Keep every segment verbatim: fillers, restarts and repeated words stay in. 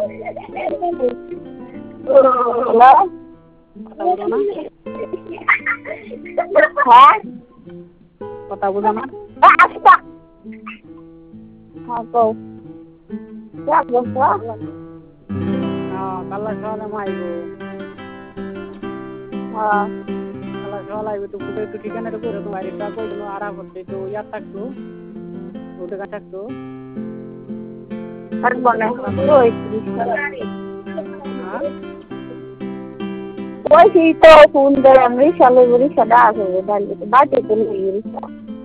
hello কথা বলো না হ্যাঁ কথা বলো না আচ্ছা হ্যাঁ কও क्या बोलता হ্যাঁ কাল্লা সকালে মাইবো हाँ কাল্লা সকালে আইবো তো কোথায় একটু ঠিকানাটা করে তোমার এটা কই দিনো আরা করতে তো ইয়ার থাকতো ওটা কাছে থাকতো और बोले कोई হ্যাঁ कोई सी तो फोन दे हमरी साले बुरी सदा है डाली बात तो नहीं रिश्ता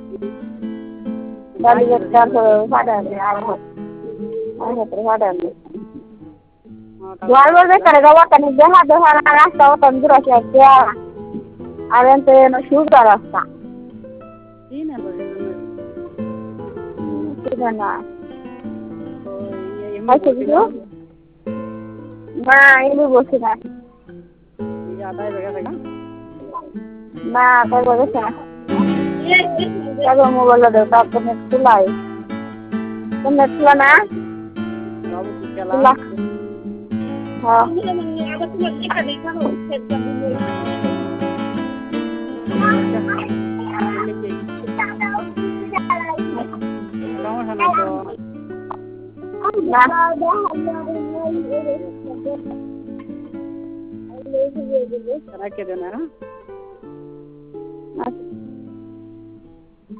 डाली का तो फाड़ा है आ रहा है तो फाड़ा है बार बार करेगा वो तनी जहां जहां रास्ता वो तंदुर से क्या अरे तो न शुगर रास्ता तीन है बजे ठीक ना तो ये ये अच्छा जी ना ये बोलते ना ये आता है जगह जगह ना काय बोलते ना क्या मोबाइल दे तो आपको नेट खुला है तो नेट खुला ना बाबू की चला हाँ रख के देना है